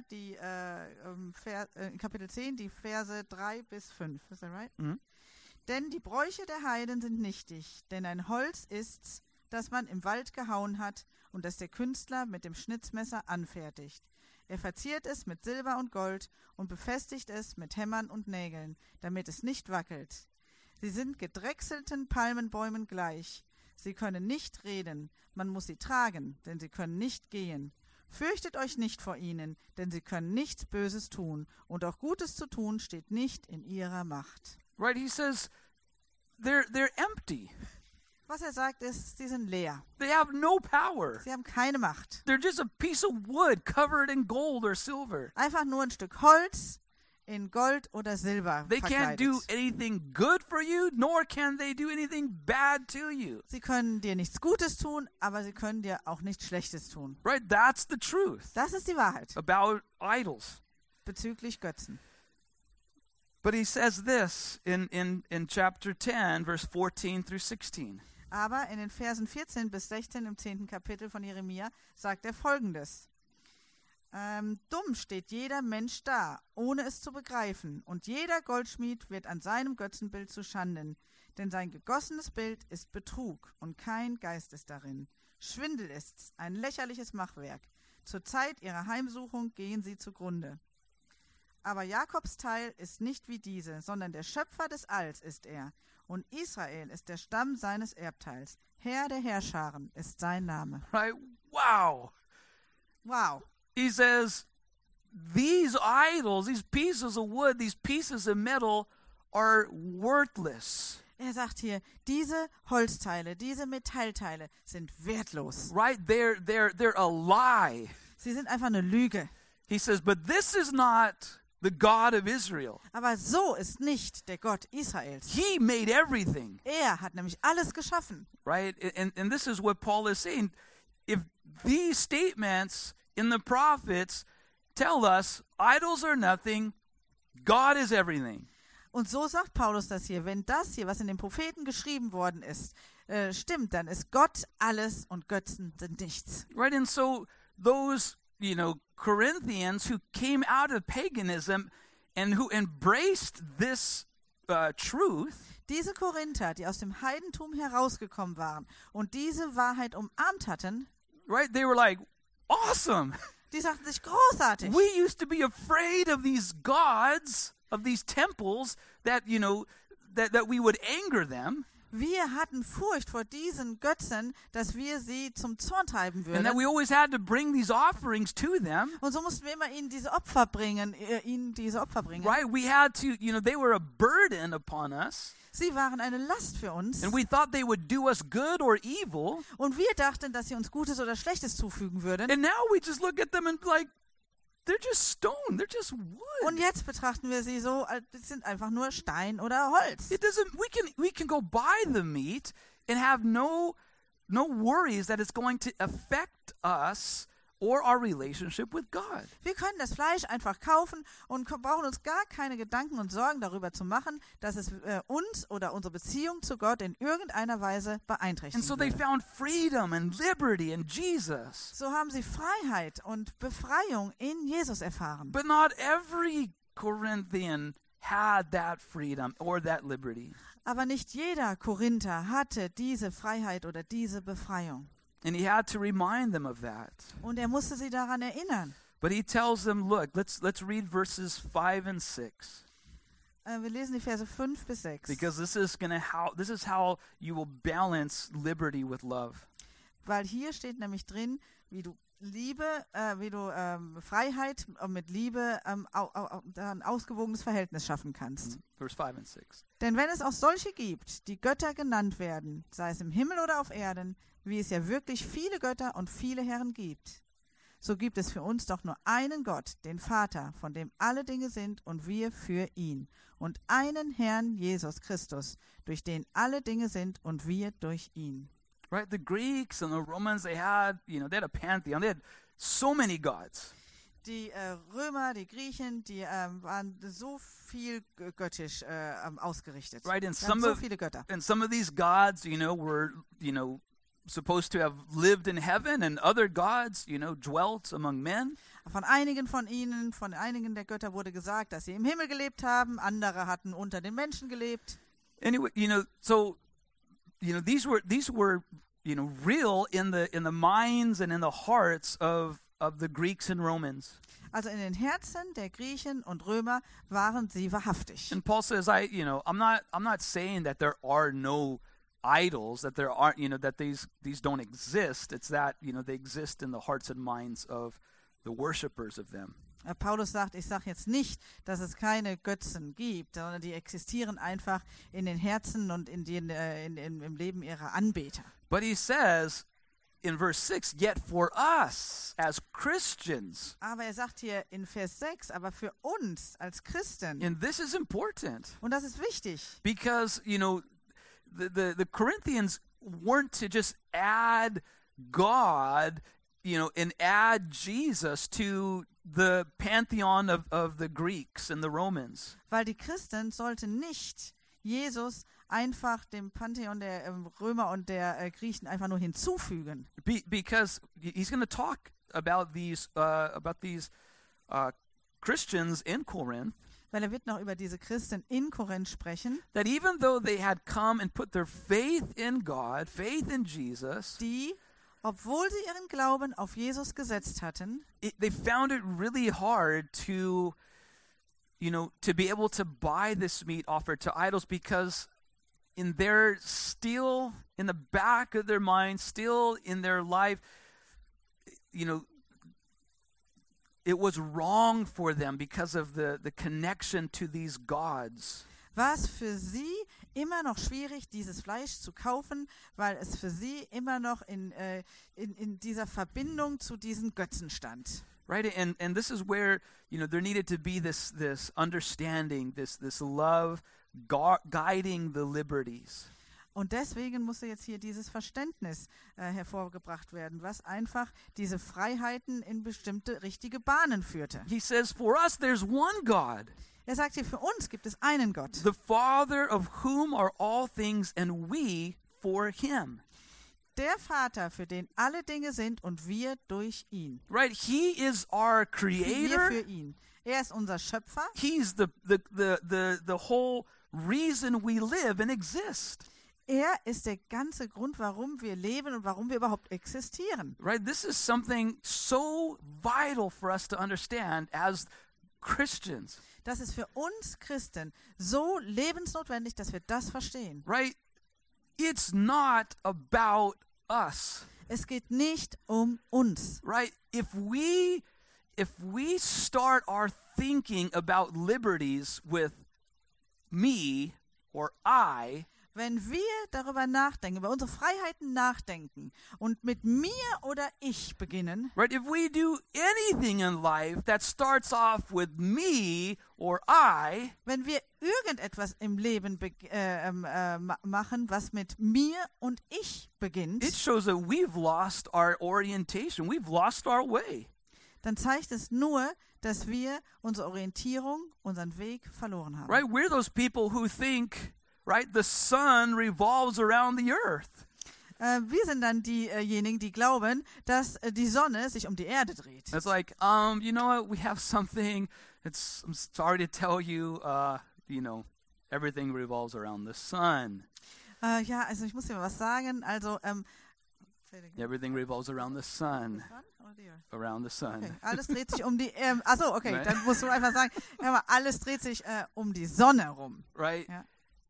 Kapitel 10, die Verse 3 bis 5. Is that right? Mhm. Denn die Bräuche der Heiden sind nichtig, denn ein Holz ist's, das man im Wald gehauen hat und das der Künstler mit dem Schnitzmesser anfertigt. Er verziert es mit Silber und Gold und befestigt es mit Hämmern und Nägeln, damit es nicht wackelt. Sie sind gedrechselten Palmenbäumen gleich. Sie können nicht reden, man muss sie tragen, denn sie können nicht gehen. Fürchtet euch nicht vor ihnen, denn sie können nichts Böses tun, und auch Gutes zu tun steht nicht in ihrer Macht. Right? He says they're empty. Was er sagt ist, sie sind leer. They have no power. Sie haben keine Macht. They're just a piece of wood covered in gold or silver. Einfach nur ein Stück Holz in Gold oder Silber They can't do verkleidet. anything good for you, nor can they do anything bad to you. Sie können dir nichts Gutes tun, aber sie können dir auch nichts Schlechtes tun. Right? That's the truth Das ist die Wahrheit about idols. bezüglich Götzen. But he says this in chapter 10, verse 14 through 16. Aber in den Versen 14 bis 16 im 10. Kapitel von Jeremia sagt er Folgendes. Dumm steht jeder Mensch da, ohne es zu begreifen, und jeder Goldschmied wird an seinem Götzenbild zu Schanden, denn sein gegossenes Bild ist Betrug und kein Geist ist darin. Schwindel ist's, ein lächerliches Machwerk. Zur Zeit ihrer Heimsuchung gehen sie zugrunde. Aber Jakobs Teil ist nicht wie diese, sondern der Schöpfer des Alls ist er, und Israel ist der Stamm seines Erbteils. Herr der Heerscharen ist sein Name. Right? Wow. Wow. He says, these idols, these pieces of wood, these pieces of metal are worthless. Er sagt hier, diese Holzteile, diese Metallteile sind wertlos. Right? They're a lie. Sie sind einfach eine Lüge. He says, but this is not the God of Israel. Aber so ist nicht der Gott Israels. He made everything. Er hat nämlich alles geschaffen. Right? And this is what Paul is saying. If these statements in the prophets tell us idols are nothing, God is everything. Und so sagt Paulus das hier. Wenn das hier, was in den Propheten geschrieben worden ist, stimmt, dann ist Gott alles und Götzen sind nichts. Right? And so those, Corinthians who came out of paganism and who embraced this truth, Diese Korinther, die aus dem Heidentum herausgekommen waren und diese Wahrheit umarmt hatten, right? They were like, awesome. die sagten sich großartig. We used to be afraid of these gods, of these temples that, that we would anger them. Wir hatten Furcht vor diesen Götzen, dass wir sie zum Zorn treiben And that würden. we always had to bring these offerings to them. Und so mussten wir immer ihnen diese Opfer bringen. Right? We had to, they were a burden upon us. Sie waren eine Last für uns. And we thought they would do us good or evil. Und wir dachten, dass sie uns Gutes oder Schlechtes zufügen würden. And now we just look at them and like, they're just stone. They're just wood. Und jetzt betrachten wir sie so, als sind einfach nur Stein oder Holz. It doesn't. We can go buy the meat and have no worries that it's going to affect us or our relationship with God. Wir können das Fleisch einfach kaufen und brauchen uns gar keine Gedanken und Sorgen darüber zu machen, dass es uns oder unsere Beziehung zu Gott in irgendeiner Weise beeinträchtigen And so they würde. found freedom and liberty in Jesus. So haben sie Freiheit und Befreiung in Jesus erfahren. But not every Corinthian had that freedom or that liberty. Aber nicht jeder Korinther hatte diese Freiheit oder diese Befreiung. And he had to remind them of that. Und er musste sie daran erinnern. But he tells them, look, let's read verses 5 and 6. Wir lesen die Verse 5 bis 6. Because this is how you will balance liberty with love. Weil hier steht nämlich drin, wie du Freiheit mit Liebe ein ausgewogenes Verhältnis schaffen kannst. Verse 5 and 6. Denn wenn es auch solche gibt, die Götter genannt werden, sei es im Himmel oder auf Erden, wie es ja wirklich viele Götter und viele Herren gibt, so gibt es für uns doch nur einen Gott, den Vater, von dem alle Dinge sind und wir für ihn, und einen Herrn Jesus Christus, durch den alle Dinge sind und wir durch ihn. Right? The Greeks and the Romans, they had a pantheon. They had so many gods. Die Römer, die Griechen, die waren so viel göttisch ausgerichtet. Right? And Sie haben so viele Götter. some of these gods, were, supposed to have lived in heaven, and other gods, dwelt among men. Von einigen der Götter wurde gesagt, dass sie im Himmel gelebt haben, andere hatten unter den Menschen gelebt. Anyway, these were real in the minds and in the hearts of the Greeks and Romans. Also in den Herzen der Griechen und Römer waren sie wahrhaftig. And Paul says, I'm not saying that there are no idols, that there aren't, that these don't exist. It's that, they exist in the hearts and minds of the worshipers of them. Paulus sagt, ich sage jetzt nicht, dass es keine Götzen gibt, sondern die existieren einfach in den Herzen und im Leben ihrer Anbeter. But he says in verse 6, yet for us as Christians, Aber er sagt hier in Vers 6, aber für uns als Christen, and this is important, und das ist wichtig, because, the Corinthians weren't to just add God, and add Jesus to the pantheon of the Greeks and the Romans. weil die Christen sollten nicht Jesus einfach dem Pantheon der Römer und der Griechen einfach nur hinzufügen. Because he's going to talk about these Christians in Corinth, Weil er wird noch über diese Christen in Korinth sprechen, that even though they had come and put their faith in God, faith in Jesus, die, obwohl sie ihren Glauben auf Jesus gesetzt hatten, they found it really hard to be able to buy this meat offered to idols, because in the back of their mind, still in their life, it was wrong for them because of the connection to these gods. war es für sie immer noch schwierig, dieses Fleisch zu kaufen, weil es für sie immer noch in dieser Verbindung zu diesen Götzen stand. Right? And this is where, there needed to be this understanding, this love guiding the liberties. Und deswegen musste jetzt hier dieses Verständnis hervorgebracht werden, was einfach diese Freiheiten in bestimmte richtige Bahnen führte. He says, for us, there's one God, Er sagt hier, für uns gibt es einen Gott, the Father of whom are all things, and we for him. der Vater, für den alle Dinge sind und wir durch ihn. Right? He is our Wir creator. für ihn. Er ist unser Schöpfer. He's the whole reason we live and exist. Er ist der ganze Grund, warum wir leben und warum wir überhaupt existieren. Right? This is something so vital for us to understand as Christians. Das ist für uns Christen so lebensnotwendig, dass wir das verstehen. Right? It's not about us. Es geht nicht um uns. Right? If we start our thinking about liberties with me or I, Wenn wir darüber nachdenken, über unsere Freiheiten nachdenken und mit mir oder ich beginnen, right? If we do anything in life that starts off with me or I, wenn wir irgendetwas im Leben machen, was mit mir und ich beginnt, it shows that we've lost our orientation. We've lost our way. dann zeigt es nur, dass wir unsere Orientierung, unseren Weg verloren haben. Right? We're those people who think, right, the sun revolves around the earth. Wir sind dann diejenigen, die glauben, dass die Sonne sich um die Erde dreht. It's like, you know what? We have something. I'm sorry to tell you, everything revolves around the sun. Ja, also ich muss dir mal was sagen. Also, Everything revolves around the sun. Around the sun. Okay, alles dreht sich um die. Achso, okay, Right. dann musst du einfach sagen, hör mal, alles dreht sich um die Sonne rum. Right? Ja.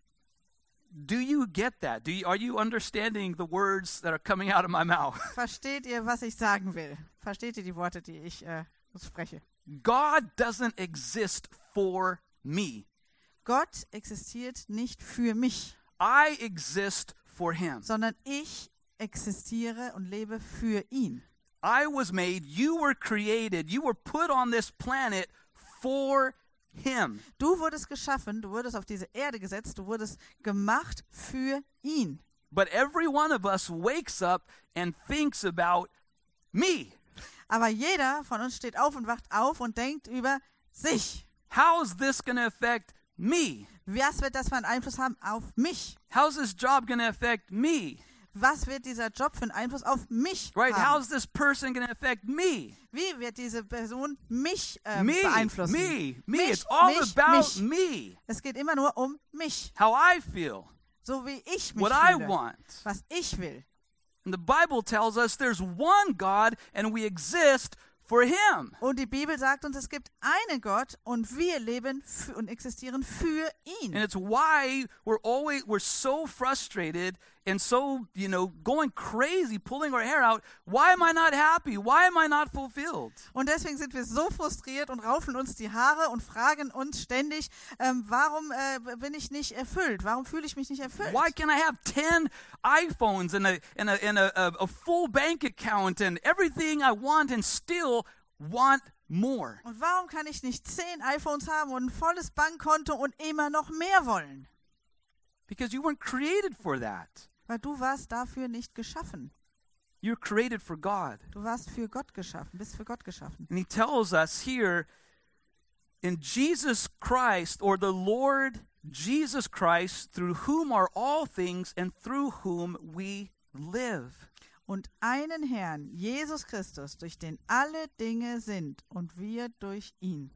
Do you get that? Are you understanding the words that are coming out of my mouth? Versteht ihr, was ich sagen will? Versteht ihr die Worte, die ich spreche? God doesn't exist for me. Gott existiert nicht für mich, I exist for him. sondern ich existiere und lebe für ihn. I was made, you were created, you were put on this planet for him. Du wurdest geschaffen, du wurdest auf diese Erde gesetzt, du wurdest gemacht für ihn. But every one of us wakes up and thinks about me. Aber jeder von uns steht auf und wacht auf und denkt über sich. How's this going to affect me? Was wird das für einen Einfluss haben auf mich? How's this job going to affect me? Was wird dieser Job für einen Einfluss auf mich Right? haben? How's this person going to affect me? Wie wird diese Person mich Me, beeinflussen? me. Mich, It's all mich, about mich. me. Es geht immer nur um mich, How I feel, so wie ich mich what I fühle, want. was ich will. And the Bible tells us there's one God and we exist for him. Und die Bibel sagt uns, es gibt einen Gott und wir leben und existieren für ihn. And it's why we're so frustrated and so, going crazy, pulling our hair out. Why am I not happy? Why am I not fulfilled? Und deswegen sind wir so frustriert und raufen uns die Haare und fragen uns ständig, warum bin ich nicht erfüllt? Warum fühle ich mich nicht erfüllt? Why can I have 10 iPhones and a full bank account and everything I want and still want more? Und warum kann ich nicht 10 iPhones haben und ein volles Bankkonto und immer noch mehr wollen? Because you weren't created for that. Weil du warst dafür nicht geschaffen. You're created for God. Du warst für Gott geschaffen, bist für Gott geschaffen. And he tells us here in Jesus Christ, or the Lord Jesus Christ, through whom are all things and through whom we live. Und einen Herrn, Jesus Christus, durch den alle Dinge sind und wir durch ihn.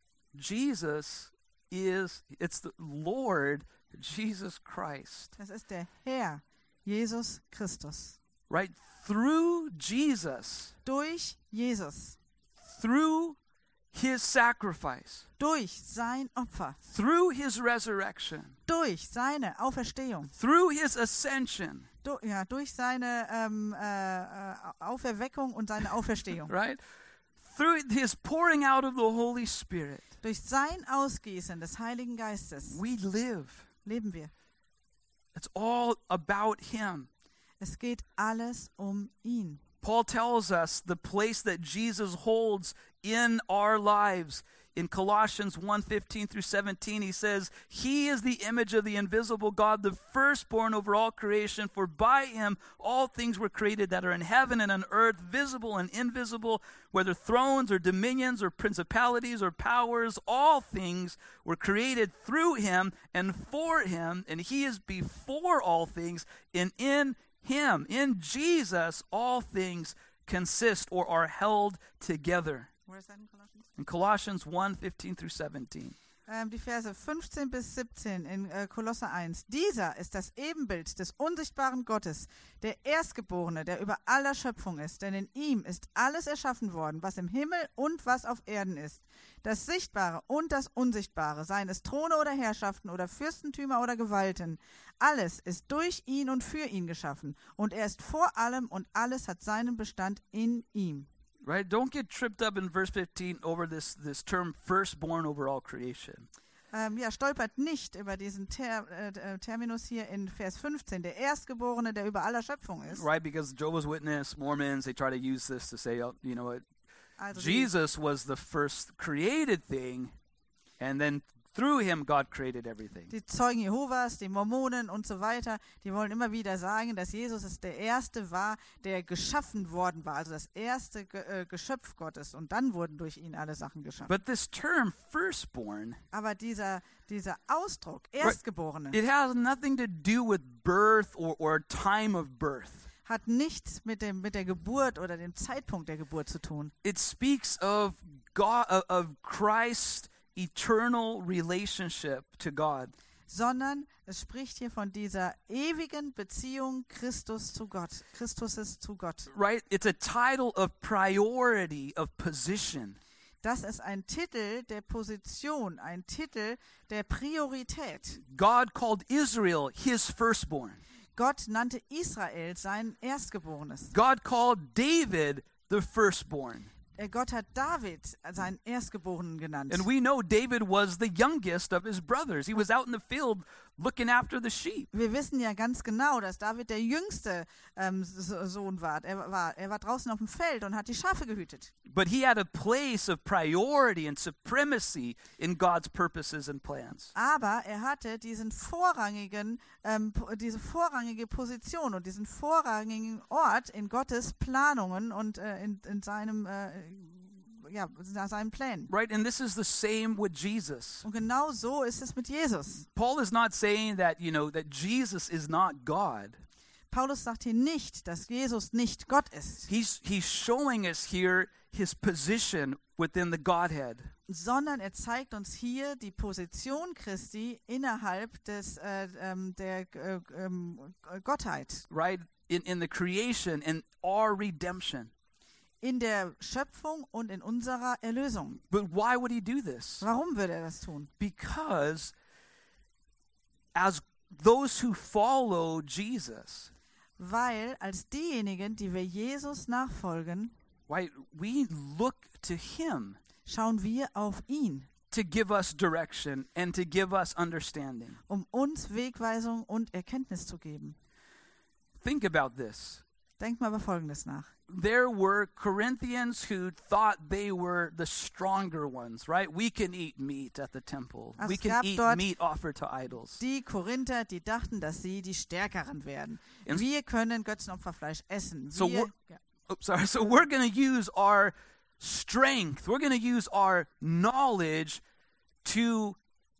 It's the Lord Jesus Christ. Das ist der Herr, Jesus Christus. Right? Through Jesus, Durch Jesus, through his sacrifice, durch sein Opfer, through his resurrection, durch seine Auferstehung, through his ascension, durch seine Auferweckung und seine Auferstehung, right? Through his pouring out of the Holy Spirit, durch sein Ausgießen des Heiligen Geistes we live. leben wir. It's all about him. Es geht alles um ihn. Paul tells us the place that Jesus holds in our lives. In Colossians 1:15 through 17, he says, "He is the image of the invisible God, the firstborn over all creation. For by him all things were created that are in heaven and on earth, visible and invisible, whether thrones or dominions or principalities or powers. All things were created through him and for him, and he is before all things. And in him, in Jesus, all things consist or are held together." Wo ist das in Colossians? In Colossians 1:15 through 17. Die Verse 15 bis 17 in Kolosser 1. Dieser ist das Ebenbild des unsichtbaren Gottes, der Erstgeborene, der über aller Schöpfung ist. Denn in ihm ist alles erschaffen worden, was im Himmel und was auf Erden ist. Das Sichtbare und das Unsichtbare, seien es Throne oder Herrschaften oder Fürstentümer oder Gewalten. Alles ist durch ihn und für ihn geschaffen. Und er ist vor allem und alles hat seinen Bestand in ihm. Right? Don't get tripped up in verse 15 over this term firstborn over all creation. stolpert nicht über diesen Terminus hier in Vers 15, der Erstgeborene, der über aller Schöpfung ist. Right, because Jehovah's Witness, Mormons, they try to use this to say, oh, you know what, Also Jesus was the first created thing, and then through him God created everything. die Zeugen Jehovas, die Mormonen und so weiter, die wollen immer wieder sagen, dass Jesus es der Erste war, der geschaffen worden war, also das erste Geschöpf Gottes. Und dann wurden durch ihn alle Sachen geschaffen. But this term, firstborn, Aber dieser Ausdruck, Erstgeborene, it has nothing to do with birth or time of birth. hat nichts mit der Geburt oder dem Zeitpunkt der Geburt zu tun. It speaks of God, of Christ's eternal relationship to God. Sondern es spricht hier von dieser ewigen Beziehung Christuses zu Gott. Right? It's a title of priority, of position. Das ist ein Titel der Position, ein Titel der Priorität. God called Israel his firstborn. Gott nannte Israel sein Erstgeborenes. God called David the firstborn. Gott hat David seinen Erstgeborenen genannt. And we know David was the youngest of his brothers. He was out in the field looking after the sheep. Wir wissen ja ganz genau, dass David der jüngste Sohn war. Er war draußen auf dem Feld und hat die Schafe gehütet. But he had a place of priority and supremacy in God's purposes and plans. Aber er hatte diese vorrangige Position und diesen vorrangigen Ort in Gottes Planungen und in seinen Plänen. Right? And this is the same with Jesus. Und genau so ist es mit Jesus. Paul is not saying that, that Jesus is not God. Paulus sagt hier nicht, dass Jesus nicht Gott ist, He's showing us here his position within the Godhead. sondern er zeigt uns hier die Position Christi innerhalb der Gottheit, Right? In the creation and our redemption. in der Schöpfung und in unserer Erlösung. But why would he do this? Warum würde er das tun? Because as those who follow Jesus, Weil als diejenigen, die wir Jesus nachfolgen, right, we look to him schauen wir auf ihn, to give us direction and to give us understanding. um uns Wegweisung und Erkenntnis zu geben. Think about this. Denkt mal über Folgendes nach. There were Corinthians who thought they were the stronger ones, right? We can eat meat at the temple. Also We es can gab eat dort meat offered to idols. Die Korinther, die dachten, dass sie die Stärkeren werden. Und- Wir können Götzenopferfleisch essen. So Wir, So we're going to use our strength. We're going to use our knowledge to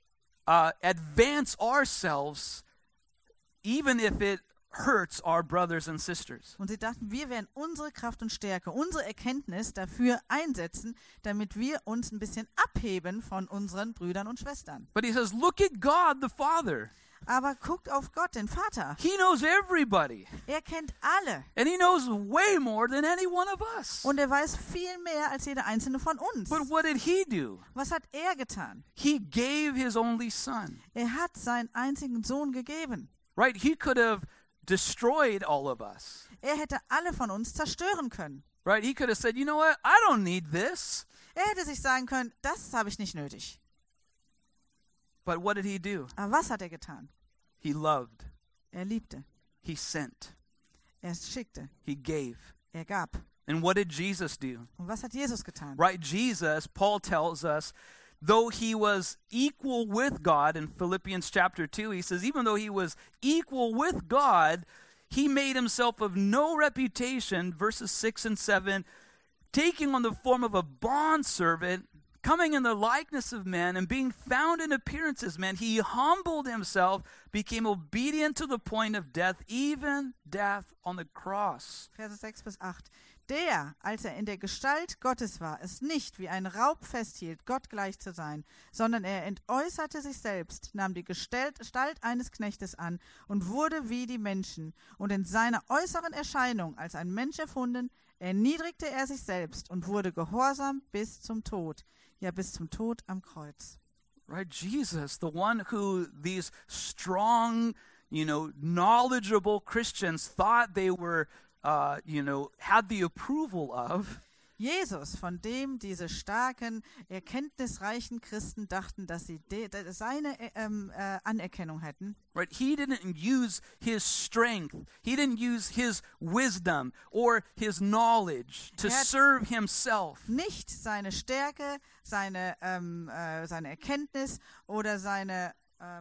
advance ourselves, even if it hurts our brothers and sisters. und sie dachten, wir werden unsere Kraft und Stärke, unsere Erkenntnis dafür einsetzen, damit wir uns ein bisschen abheben von unseren Brüdern und Schwestern. But he says, look at God the Father. Aber guckt auf Gott, den Vater. He knows everybody. Er kennt alle. And he knows way more than any one of us. Und er weiß viel mehr als jeder einzelne von uns. But what did he do? Was hat er getan? He gave his only son. Er hat seinen einzigen Sohn gegeben. Right? He could have destroyed all of us. Er hätte alle von uns zerstören können. Right? He could have said, you know what? I don't need this. Er hätte sich sagen können, das habe ich nicht nötig. But what did he do? Aber was hat er getan? He loved. Er liebte. He sent. Er schickte. He gave. Er gab. And what did Jesus do? Und was hat Jesus getan? Right? Jesus, Paul tells us, though he was equal with God in Philippians chapter 2, he says, even though he was equal with God, he made himself of no reputation, verses 6 and 7, taking on the form of a bondservant, coming in the likeness of men, and being found in appearance as man, he humbled himself, became obedient to the point of death, even death on the cross. Verse 6 bis 8. Der, als er in der Gestalt Gottes war, es nicht wie ein Raub festhielt, Gott gleich zu sein, sondern er entäußerte sich selbst, nahm die Gestalt eines Knechtes an und wurde wie die Menschen. Und in seiner äußeren Erscheinung als ein Mensch erfunden, erniedrigte er sich selbst und wurde gehorsam bis zum Tod, ja bis zum Tod am Kreuz. Right? Jesus, the one who these strong, knowledgeable Christians thought they were, had the approval of. Jesus, von dem diese starken, erkenntnisreichen Christen dachten, dass sie seine Anerkennung hätten. Right? He didn't use his strength. He didn't use his wisdom or his knowledge to serve himself. Nicht seine Stärke, seine Erkenntnis oder seine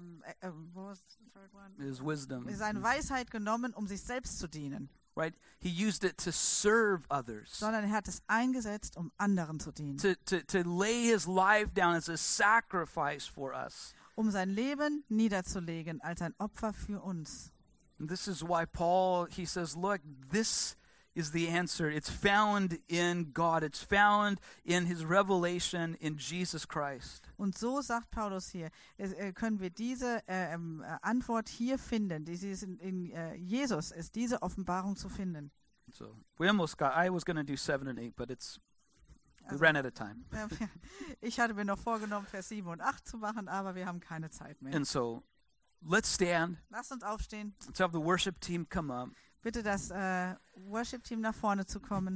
His wisdom. seine Weisheit genommen, um sich selbst zu dienen. Right? He used it to serve others. Sondern er hat es eingesetzt, um anderen zu dienen. To lay his life down as a sacrifice for us. Um sein Leben niederzulegen als ein Opfer für uns. And this is why Paul, he says, look, this is the answer. It's found in God. It's found in his revelation in Jesus Christ. Und so sagt Paulus hier, können wir diese Antwort hier finden. In Jesus ist diese Offenbarung zu finden. So I was going to do 7 and 8, but we ran out of time. Ich hatte mir noch vorgenommen, Vers 7 und 8 zu machen, aber wir haben keine Zeit mehr. And so let's stand. Lasst uns aufstehen. Let's have the worship team come up. Bitte das Worship-Team nach vorne zu kommen.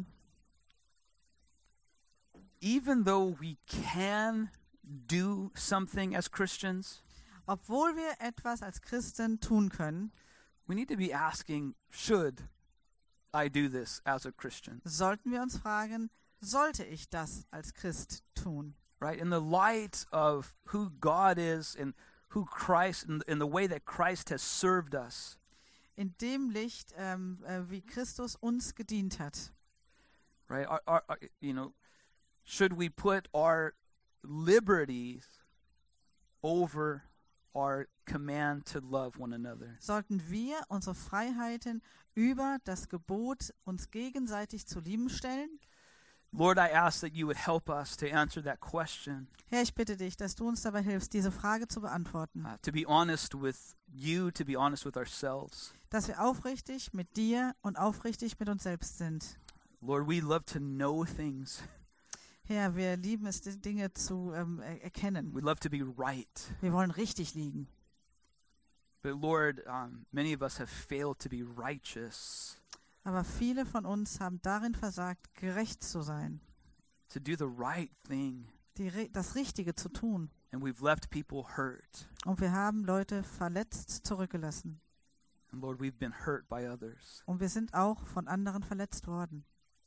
Even though we can do something as Christians, obwohl wir etwas als Christen tun können, we need to be asking, should I do this as a Christian? Sollten wir uns fragen, sollte ich das als Christ tun? Right? In the light of who God is and who Christ, in the way that Christ has served us. In dem Licht, wie Christus uns gedient hat. Right? Should we put our liberties over our command to love one another? Sollten wir unsere Freiheiten über das Gebot, uns gegenseitig zu lieben, stellen? Lord, I ask that you would help us to answer that question. Herr, ich bitte dich, dass du uns dabei hilfst, diese Frage zu beantworten. To be honest with you, to be honest with ourselves. Dass wir aufrichtig mit dir und aufrichtig mit uns selbst sind. Lord, we love to know things. Herr, wir lieben es, die Dinge zu erkennen. We love to be right. Wir wollen richtig liegen. But Lord, many of us have failed to be righteous. Aber viele von uns haben darin versagt, gerecht zu sein. To do the right thing. Das Richtige zu tun. And we've left people hurt. Und wir haben Leute verletzt zurückgelassen. And Lord, we've been hurt by others. Und wir sind auch von anderen verletzt worden.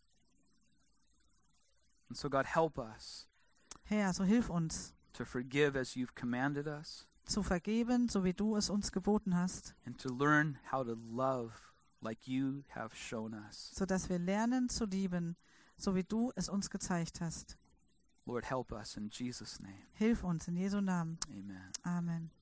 And so God, help us. Herr, so hilf uns. To forgive as you've commanded us. Zu vergeben, so wie du es uns geboten hast. And to learn how to love like you have shown us. So dass wir lernen zu lieben, so wie du es uns gezeigt hast. Lord, help us in Jesus' name. Hilf uns in Jesu Namen. Amen. Amen.